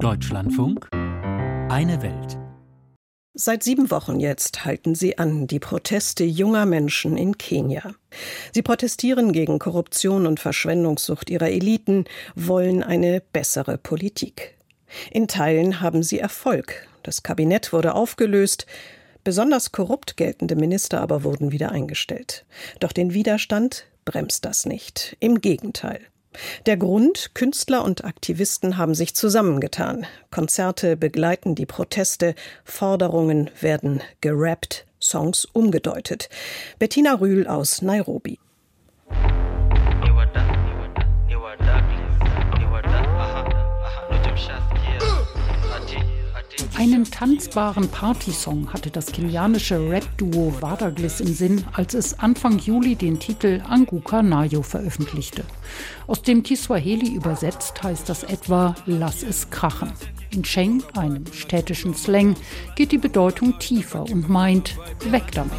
Deutschlandfunk, eine Welt. Seit 7 Wochen jetzt halten sie an, die Proteste junger Menschen in Kenia. Sie protestieren gegen Korruption und Verschwendungssucht ihrer Eliten, wollen eine bessere Politik. In Teilen haben sie Erfolg. Das Kabinett wurde aufgelöst. Besonders korrupt geltende Minister aber wurden wieder eingestellt. Doch den Widerstand bremst das nicht. Im Gegenteil. Der Grund: Künstler und Aktivisten haben sich zusammengetan. Konzerte begleiten die Proteste, Forderungen werden gerappt, Songs umgedeutet. Bettina Rühl aus Nairobi. Einen tanzbaren Partysong hatte das kenianische Rap-Duo Wadagliss im Sinn, als es Anfang Juli den Titel Anguka Nayo veröffentlichte. Aus dem Kiswahili übersetzt heißt das etwa „Lass es krachen". In Sheng, einem städtischen Slang, geht die Bedeutung tiefer und meint „weg damit".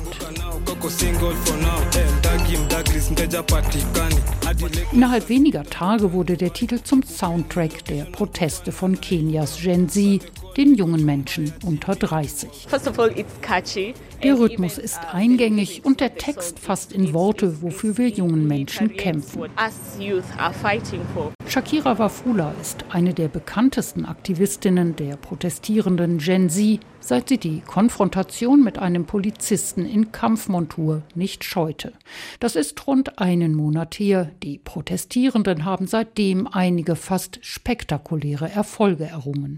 Innerhalb weniger Tage wurde der Titel zum Soundtrack der Proteste von Kenias Gen Z, den jungen Menschen unter 30. Der Rhythmus ist eingängig und der Text fasst in Worte, wofür wir jungen Menschen kämpfen. Shakira Wafula ist eine der bekanntesten Aktivistinnen der protestierenden Gen Z, seit sie die Konfrontation mit einem Polizisten in Kampfmontur nicht scheute. Das ist rund einen Monat her. Die Protestierenden haben seitdem einige fast spektakuläre Erfolge errungen.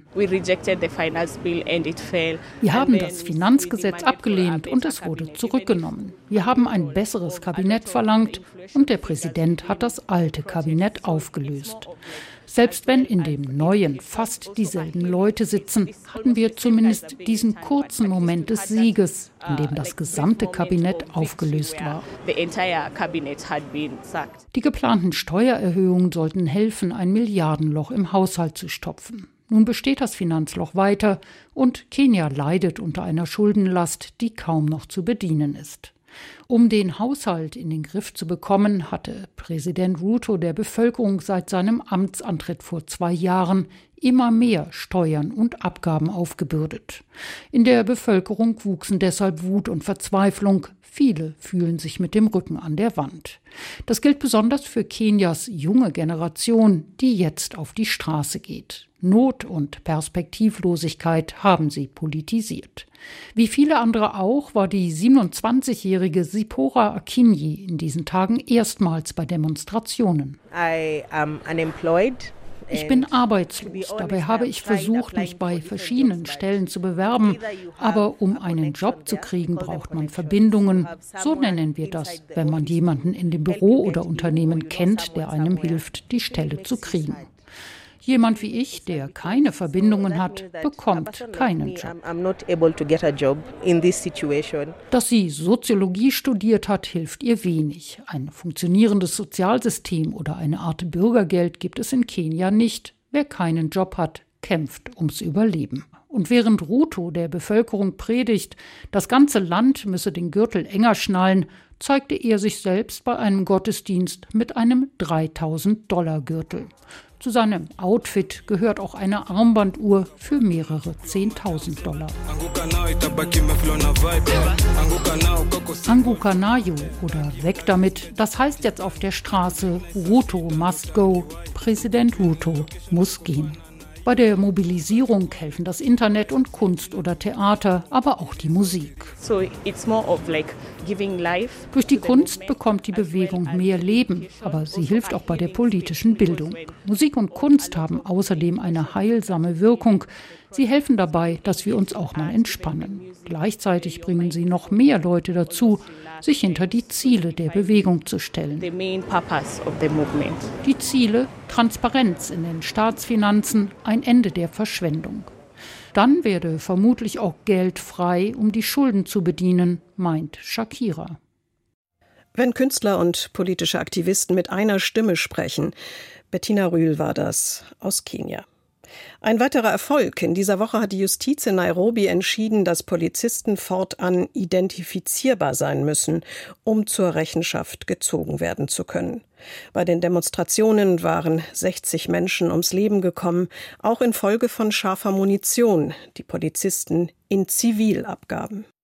Wir haben das Finanzgesetz abgelehnt und es wurde zurückgenommen. Wir haben ein besseres Kabinett verlangt und der Präsident hat das alte Kabinett aufgelöst. Selbst wenn in dem neuen fast dieselben Leute sitzen, hatten wir zumindest diesen kurzen Moment des Sieges, in dem das gesamte Kabinett aufgelöst war. Die geplanten Steuererhöhungen sollten helfen, ein Milliardenloch im Haushalt zu stopfen. Nun besteht das Finanzloch weiter und Kenia leidet unter einer Schuldenlast, die kaum noch zu bedienen ist. Um den Haushalt in den Griff zu bekommen, hatte Präsident Ruto der Bevölkerung seit seinem Amtsantritt vor 2 Jahren immer mehr Steuern und Abgaben aufgebürdet. In der Bevölkerung wuchsen deshalb Wut und Verzweiflung. Viele fühlen sich mit dem Rücken an der Wand. Das gilt besonders für Kenias junge Generation, die jetzt auf die Straße geht. Not und Perspektivlosigkeit haben sie politisiert. Wie viele andere auch war die 27-jährige Zipporah Akinyi in diesen Tagen erstmals bei Demonstrationen. Ich bin arbeitslos. Dabei habe ich versucht, mich bei verschiedenen Stellen zu bewerben. Aber um einen Job zu kriegen, braucht man Verbindungen. So nennen wir das, wenn man jemanden in dem Büro oder Unternehmen kennt, der einem hilft, die Stelle zu kriegen. Jemand wie ich, der keine Verbindungen hat, bekommt keinen Job. Dass sie Soziologie studiert hat, hilft ihr wenig. Ein funktionierendes Sozialsystem oder eine Art Bürgergeld gibt es in Kenia nicht. Wer keinen Job hat, kämpft ums Überleben. Und während Ruto der Bevölkerung predigt, das ganze Land müsse den Gürtel enger schnallen, zeigte er sich selbst bei einem Gottesdienst mit einem $3.000-Gürtel. Zu seinem Outfit gehört auch eine Armbanduhr für mehrere $10.000. Anguka Nayo oder weg damit, das heißt jetzt auf der Straße Ruto must go, Präsident Ruto muss gehen. Bei der Mobilisierung helfen das Internet und Kunst oder Theater, aber auch die Musik. Durch die Kunst bekommt die Bewegung mehr Leben, aber sie hilft auch bei der politischen Bildung. Musik und Kunst haben außerdem eine heilsame Wirkung. Sie helfen dabei, dass wir uns auch mal entspannen. Gleichzeitig bringen sie noch mehr Leute dazu, sich hinter die Ziele der Bewegung zu stellen. Die Ziele: Transparenz in den Staatsfinanzen, ein Ende der Verschwendung. Dann werde vermutlich auch Geld frei, um die Schulden zu bedienen, meint Shakira. Wenn Künstler und politische Aktivisten mit einer Stimme sprechen, Bettina Rühl war das aus Kenia. Ein weiterer Erfolg. In dieser Woche hat die Justiz in Nairobi entschieden, dass Polizisten fortan identifizierbar sein müssen, um zur Rechenschaft gezogen werden zu können. Bei den Demonstrationen waren 60 Menschen ums Leben gekommen, auch infolge von scharfer Munition, die Polizisten in Zivil abgaben.